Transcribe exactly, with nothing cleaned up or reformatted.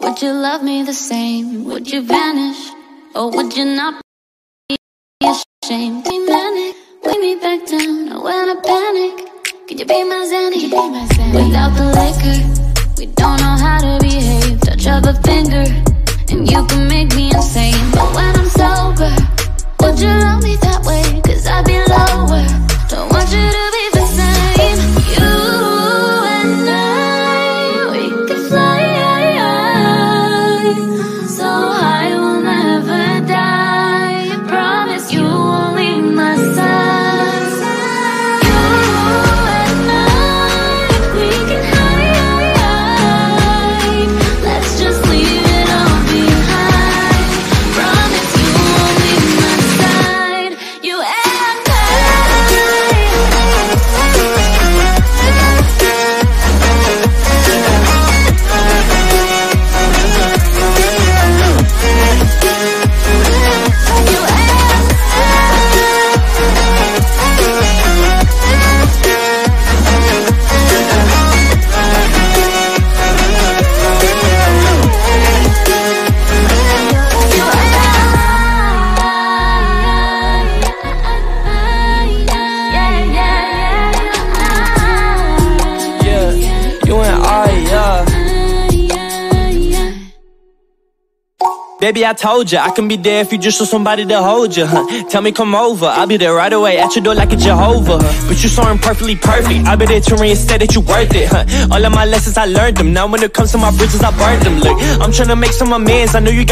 Would you love me the same? Would you vanish? Or would you not be ashamed? Be manic, weigh me back down. Or when I panic, could you be my Xanny? Without the liquor, we don't know how to behave. Touch of a finger, and you can make me insane. But when I'm sober, would you love me that way? Cause I'd be lower. Don't want you to be the same. You and I, we could fly so high we'll never die. I promise you won't leave my side. You and I, we can hide. Let's just leave it all behind. Promise you won't leave my side. You and Baby, I told ya, I can be there if you just want somebody to hold ya, huh? Tell me come over, I'll be there right away at your door like a Jehovah, huh? But you so imperfectly perfect, I'll be there to reinstate that you worth it, huh? All of my lessons, I learned them. Now when it comes to my bridges, I burned them. Look, I'm tryna make some amends, I know you got